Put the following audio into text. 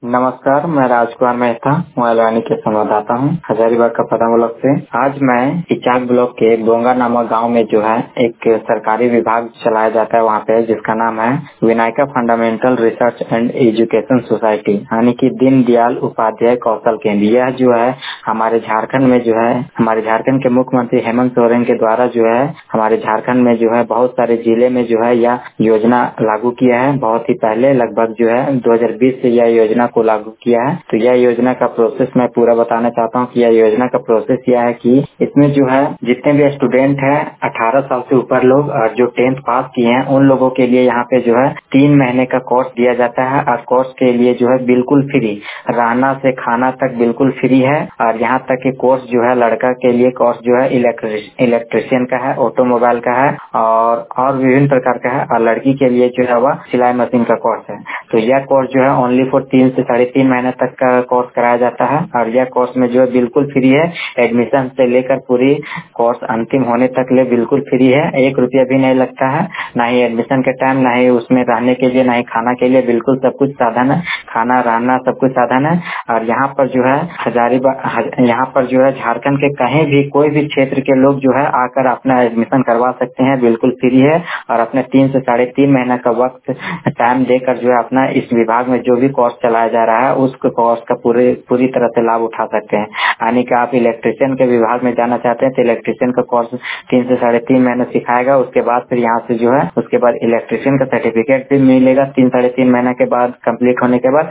नमस्कार, मैं राजकुमार मेहता मोबाइल के संवाददाता हूँ हजारीबाग का पता ब्लॉक से। आज मैं इचाक ब्लॉक के बोंगा नामक गांव में जो है एक सरकारी विभाग चलाया जाता है वहाँ पे, जिसका नाम है Vinayaka fundamental research and education society, यानी कि दीनदयाल उपाध्याय कौशल केंद्र। यह जो है हमारे झारखंड में जो है हमारे झारखंड के मुख्यमंत्री हेमंत सोरेन के द्वारा जो है हमारे झारखंड में जो है बहुत सारे जिले में जो है यह योजना लागू किया है। बहुत ही पहले लगभग जो है 2020 से यह योजना को लागू किया है। तो यह योजना का प्रोसेस मैं पूरा बताना चाहता हूँ कि यह योजना का प्रोसेस यह है कि इसमें जो है जितने भी स्टूडेंट हैं 18 साल से ऊपर लोग और जो 10th पास किए हैं उन लोगों के लिए यहाँ पे जो है 3 महीने का कोर्स दिया जाता है। और कोर्स के लिए जो है बिल्कुल फ्री, रहना से खाना तक बिल्कुल फ्री है। और यहाँ तक कि कोर्स जो है लड़का के लिए कोर्स जो है इलेक्ट्रिशियन का है, ऑटोमोबाइल का है और विभिन्न प्रकार का है। और लड़की के लिए जो है वह सिलाई मशीन का कोर्स है। तो यह कोर्स जो है ओनली फॉर 3 से 3.5 महीने तक का कोर्स कराया जाता है। और यह कोर्स में जो है बिल्कुल फ्री है। एडमिशन से लेकर पूरी कोर्स अंतिम होने तक ले बिल्कुल फ्री है। 1 रुपया भी नहीं लगता है, ना ही एडमिशन के टाइम, ना ही उसमें रहने के लिए, ना ही खाना के लिए। बिल्कुल सब कुछ साधन है, खाना रहना सब कुछ साधन है। और यहाँ पर जो है यहाँ पर जो है झारखंड के कहीं भी कोई भी क्षेत्र के लोग जो है आकर अपना एडमिशन करवा सकते हैं, बिल्कुल फ्री है। और अपने 3 से 3.5 महीने का वक्त टाइम देकर जो है अपना इस विभाग में जो भी कोर्स चलाया जा रहा है उस कोर्स का पूरी तरह से लाभ उठा सकते हैं। यानी कि आप इलेक्ट्रिशियन के विभाग में जाना चाहते हैं तो इलेक्ट्रिशियन का कोर्स 3 से 3.5 महीने सिखाएगा। उसके बाद फिर यहाँ से जो है उसके बाद इलेक्ट्रिशियन का सर्टिफिकेट भी मिलेगा 3 से 3.5 महीने के बाद कंप्लीट होने के बाद।